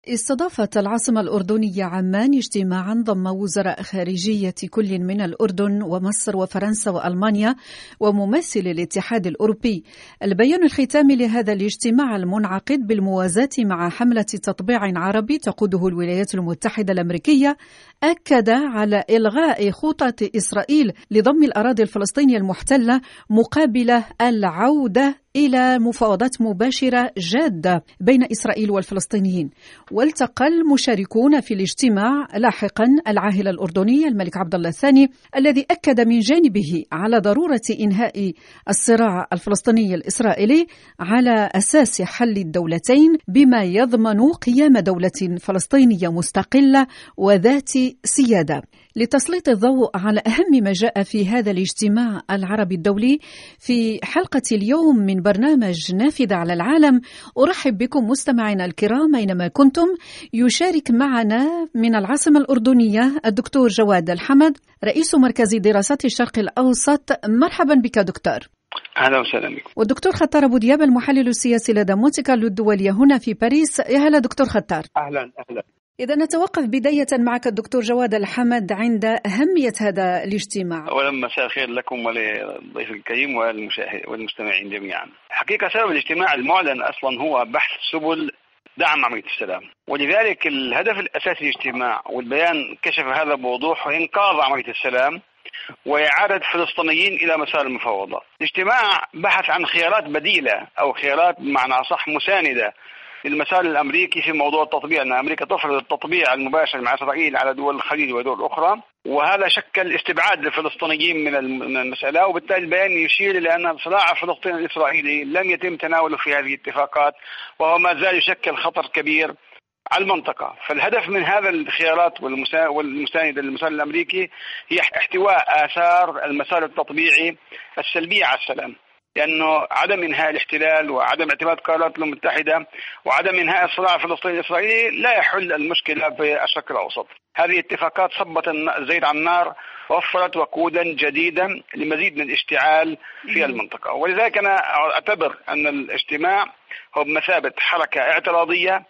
استضافت العاصمة الأردنية عمان اجتماعا ضم وزراء خارجية كل من الأردن ومصر وفرنسا وألمانيا وممثل الاتحاد الأوروبي. البيان الختامي لهذا الاجتماع المنعقد بالموازاة مع حملة تطبيع عربي تقوده الولايات المتحدة الأمريكية أكد على إلغاء خطط إسرائيل لضم الأراضي الفلسطينية المحتلة مقابل العودة إلى مفاوضات مباشرة جادة بين إسرائيل والفلسطينيين. والتقى المشاركون في الاجتماع لاحقا العاهل الأردني الملك عبد الله الثاني الذي أكد من جانبه على ضرورة إنهاء الصراع الفلسطيني الإسرائيلي على أساس حل الدولتين بما يضمن قيام دولة فلسطينية مستقلة وذات سيادة. لتسليط الضوء على أهم ما جاء في هذا الاجتماع العربي الدولي في حلقة اليوم من برنامج نافذة على العالم، أرحب بكم مستمعينا الكرام أينما كنتم. يشارك معنا من العاصمة الأردنية الدكتور جواد الحمد رئيس مركز دراسات الشرق الأوسط. مرحبا بك دكتور. أهلا وسهلا بكم. والدكتور خطار أبو دياب المحلل السياسي لدى مونتي كارلو الدولية هنا في باريس. يا هلا دكتور خطار. أهلا. إذا نتوقف بداية معك الدكتور جواد الحمد عند أهمية هذا الاجتماع. أولا مساء الخير لكم وللضيف الكريم والمستمعين جميعا. حقيقة سبب الاجتماع المعلن أصلا هو بحث سبل دعم عملية السلام، ولذلك الهدف الأساسي للاجتماع والبيان كشف هذا بوضوح هو إنقاذ عملية السلام وإعادة فلسطينيين إلى مسار المفاوضات. الاجتماع بحث عن خيارات بديلة أو خيارات بمعنى أصح مساندة للمسار الأمريكي في موضوع التطبيع، أن أمريكا تفرض التطبيع المباشر مع إسرائيل على دول الخليج ودول أخرى، وهذا شكل استبعاد للفلسطينيين من المسألة. وبالتالي البيان يشير إلى أن الصراع الفلسطيني الإسرائيلي لم يتم تناوله في هذه الاتفاقات، وهو ما زال يشكل خطر كبير على المنطقة. فالهدف من هذا الخيارات والمساندة للمسار الأمريكي هي احتواء آثار المسار التطبيعي السلبية على السلام، لأنه عدم إنهاء الاحتلال وعدم اعتماد قرارات الأمم المتحدة وعدم إنهاء الصراع الفلسطيني الإسرائيلي لا يحل المشكلة في الشرق الأوسط. هذه اتفاقات صبت الزيت على النار، وفرت وقودا جديدا لمزيد من الاشتعال في المنطقة. ولذلك أنا أعتبر أن الاجتماع هو بمثابة حركة اعتراضية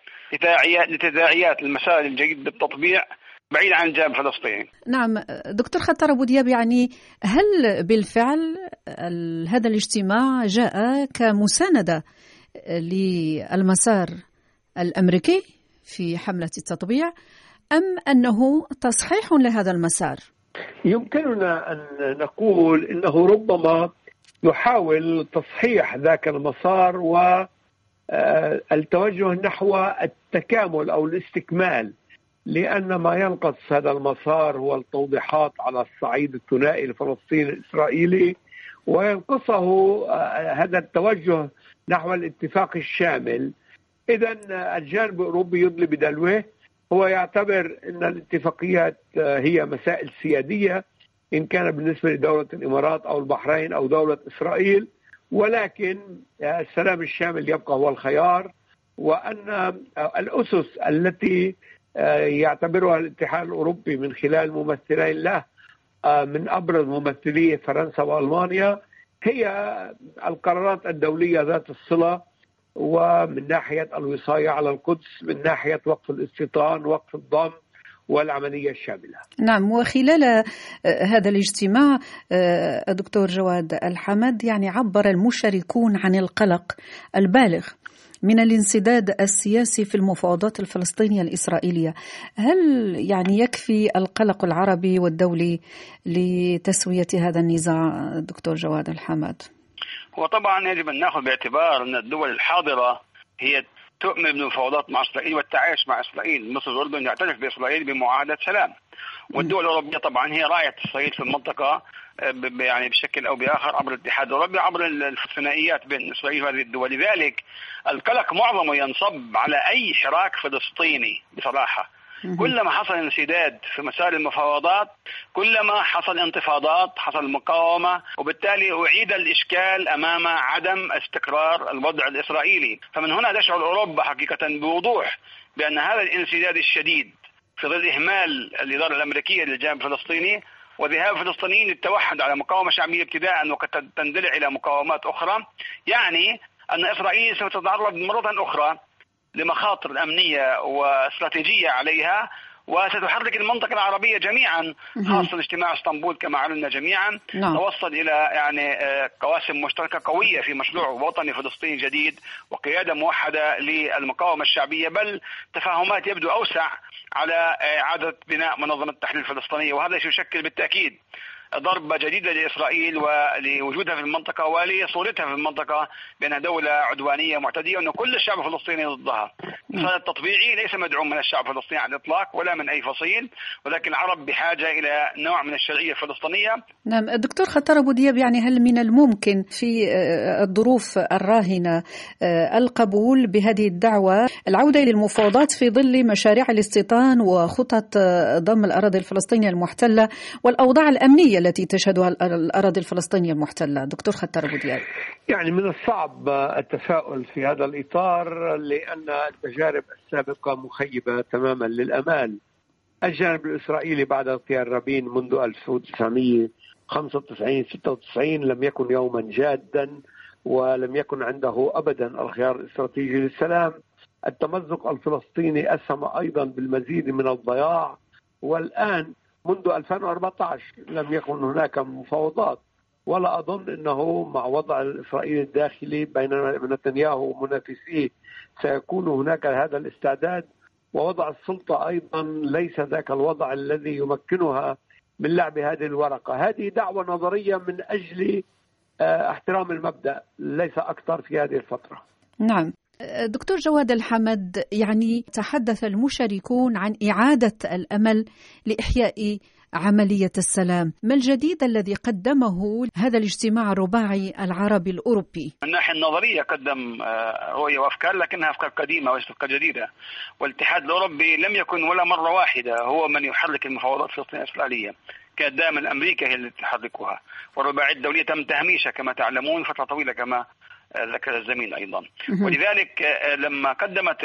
لتداعيات المسار الجديد بالتطبيع بعيد عن الجانب الفلسطيني. نعم دكتور خطار أبو دياب، يعني هل بالفعل هذا الاجتماع جاء كمساندة للمسار الأمريكي في حملة التطبيع أم أنه تصحيح لهذا المسار؟ يمكننا أن نقول إنه ربما يحاول تصحيح ذاك المسار والتوجه نحو التكامل أو الاستكمال، لأن ما ينقص هذا المسار هو التوضيحات على الصعيد الثنائي الفلسطيني الإسرائيلي، وينقصه هذا التوجه نحو الاتفاق الشامل. إذن الجانب الأوروبي يدلي بدلوه، هو يعتبر أن الاتفاقيات هي مسائل سيادية إن كان بالنسبة لدولة الإمارات أو البحرين أو دولة إسرائيل، ولكن السلام الشامل يبقى هو الخيار، وأن الأسس التي يعتبرها الاتحاد الأوروبي من خلال ممثلين له من أبرز ممثلي فرنسا وألمانيا هي القرارات الدولية ذات الصلة، ومن ناحية الوصاية على القدس، من ناحية وقف الاستيطان، وقف الضم والعملية الشاملة. نعم، وخلال هذا الاجتماع الدكتور جواد الحمد يعني عبر المشاركون عن القلق البالغ من الانسداد السياسي في المفاوضات الفلسطينية الإسرائيلية. هل يعني يكفي القلق العربي والدولي لتسوية هذا النزاع دكتور جواد الحمد؟ هو طبعا يجب أن نأخذ باعتبار أن الدول الحاضرة هي تؤمن بالمفاوضات مع إسرائيل والتعايش مع إسرائيل. مصر والأردن يعترف بإسرائيل بمعاهدة سلام، والدول الأوروبية طبعا هي راعية إسرائيل في المنطقة يعني بشكل أو بآخر عبر الاتحاد الأوروبي عبر الثنائيات بين إسرائيل وهذه الدول. لذلك القلق معظمه ينصب على أي حراك فلسطيني بصراحة. كلما حصل انسداد في مسار المفاوضات كلما حصل انتفاضات، حصل مقاومة، وبالتالي أعيد الإشكال أمام عدم استقرار الوضع الإسرائيلي. فمن هنا تشعر أوروبا حقيقة بوضوح بأن هذا الانسداد الشديد في ظل إهمال الإدارة الأمريكية للجانب الفلسطيني وذهاب الفلسطينيين للتوحد على مقاومة شعبية ابتداء وقد تندلع إلى مقاومات أخرى، يعني أن إسرائيل سوف تتعرض مرة أخرى لمخاطر أمنية واستراتيجية عليها، وستحرك المنطقة العربية جميعا، خاصة اجتماع اسطنبول كما علمنا جميعا توصل إلى يعني قواسم مشتركة قوية في مشروع وطني فلسطيني جديد وقيادة موحدة للمقاومة الشعبية، بل تفاهمات يبدو أوسع على إعادة بناء منظمة التحرير الفلسطينية. وهذا يشكل بالتأكيد ضربة جديدة لإسرائيل ولوجودها في المنطقة ولصورتها في المنطقة بأنها دولة عدوانية معتدية وأن كل الشعب الفلسطيني ضدها. الفصل التطبيعي ليس مدعوم من الشعب الفلسطيني على الإطلاق ولا من أي فصيل، ولكن العرب بحاجة إلى نوع من الشرعية الفلسطينية. نعم دكتور خطر أبو دياب، يعني هل من الممكن في الظروف الراهنة القبول بهذه الدعوة، العودة للمفاوضات في ظل مشاريع الاستيطان وخطط ضم الأراضي الفلسطينية المحتلة والأوضاع الأمنية التي تشهدها الأراضي الفلسطينية المحتلة؟ دكتور خطر أبو دياب، يعني من الصعب التساؤل في هذا الإطار لأن التجارب السابقة مخيبة تماما للأمال. الجانب الإسرائيلي بعد اغتيال رابين منذ 1995-96 لم يكن يوما جادا ولم يكن عنده أبدا الخيار الاستراتيجي للسلام. التمزق الفلسطيني أسهم أيضا بالمزيد من الضياع، والآن منذ 2014 لم يكن هناك مفاوضات، ولا أظن أنه مع وضع الإسرائيلي الداخلي بين نتنياهو ومنافسيه سيكون هناك هذا الاستعداد، ووضع السلطة أيضا ليس ذاك الوضع الذي يمكنها من لعب هذه الورقة. هذه دعوة نظرية من أجل احترام المبدأ ليس أكثر في هذه الفترة. نعم دكتور جواد الحمد، يعني تحدث المشاركون عن إعادة الأمل لإحياء عملية السلام. ما الجديد الذي قدمه هذا الاجتماع الرباعي العربي الأوروبي؟ من الناحية النظرية قدم رؤية وأفكار، لكنها أفكار قديمة وليست أفكار جديدة. والاتحاد الأوروبي لم يكن ولا مرة واحدة هو من يحرك المفاوضات الفلسطينية الإسرائيلية، كانت دائما أمريكا هي التي تحركها، والرباعية الدولية تم تهميشها كما تعلمون فترة طويلة كما ذكر الزميل أيضا. ولذلك لما قدمت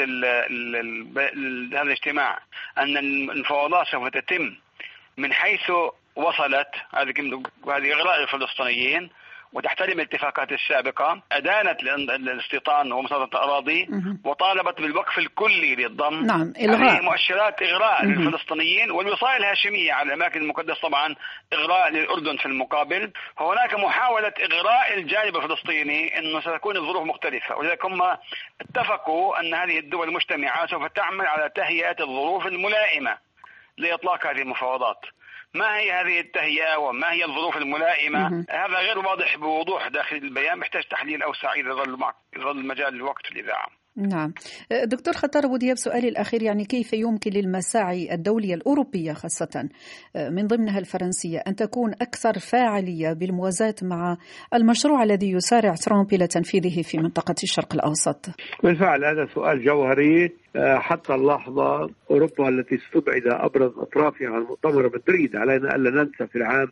هذا الاجتماع أن المفاوضات سوف تتم من حيث وصلت هذه إغراء الفلسطينيين وتحترم الاتفاقات السابقة، أدانت الاستيطان ومصادرة الأراضي وطالبت بالوقف الكلي للضم. نعم إلغاء مؤشرات إغراء للفلسطينيين والوصاية الهاشمية على الأماكن المقدسة، طبعا إغراء للأردن في المقابل. هناك محاولة إغراء الجانب الفلسطيني أنه ستكون الظروف مختلفة، ولذلك هم اتفقوا أن هذه الدول المجتمعة سوف تعمل على تهيئة الظروف الملائمة لإطلاق هذه المفاوضات. ما هي هذه التهيئة وما هي الظروف الملائمة؟ هذا غير واضح بوضوح داخل البيان، محتاج تحليل أوسع إذا ظل مجال الوقت في الإذاعة. نعم دكتور خطر أبو دياب، سؤالي الأخير، يعني كيف يمكن للمساعي الدولية الأوروبية خاصة من ضمنها الفرنسية أن تكون أكثر فاعلية بالموازاة مع المشروع الذي يسارع ترامب إلى تنفيذه في منطقة الشرق الأوسط؟ بالفعل هذا سؤال جوهري. حتى اللحظة أوروبا التي استبعد أبرز أطرافها عن مؤتمر مدريد، علينا ألا ننسى في العام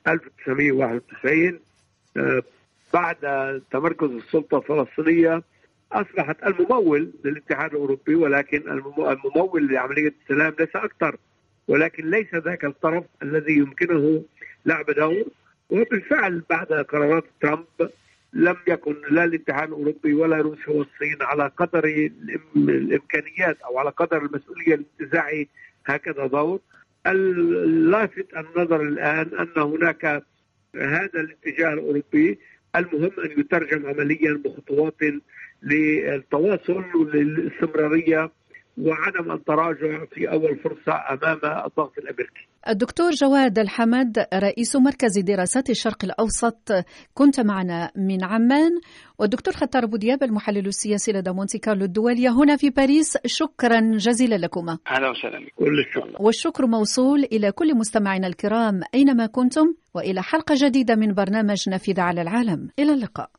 1991 بعد تمركز السلطة الفلسطينية أصبحت الممول للاتحاد الأوروبي، ولكن الممول لعملية السلام ليس أكثر، ولكن ليس ذاك الطرف الذي يمكنه لعب دور. وبالفعل بعد قرارات ترامب لم يكن لا الاتحاد الأوروبي ولا روسيا والصين على قدر الإمكانيات أو على قدر المسؤولية لانتزاع هكذا دور. اللافت النظر الآن أن هناك هذا الاتجاه الأوروبي المهم أن يترجم عمليا بخطوات للتواصل وللاستمرارية وعدم التراجع في أول فرصة أمام الضغط الأمريكي. الدكتور جواد الحمد، رئيس مركز دراسات الشرق الأوسط، كنت معنا من عمان، والدكتور خطر أبو دياب المحلل السياسي لدى مونتي كارلو الدولية هنا في باريس. شكرا جزيلا لكما. أهلا وسهلا. كل الشكر والشكر موصول إلى كل مستمعينا الكرام أينما كنتم، وإلى حلقة جديدة من برنامج نافذة على العالم. إلى اللقاء.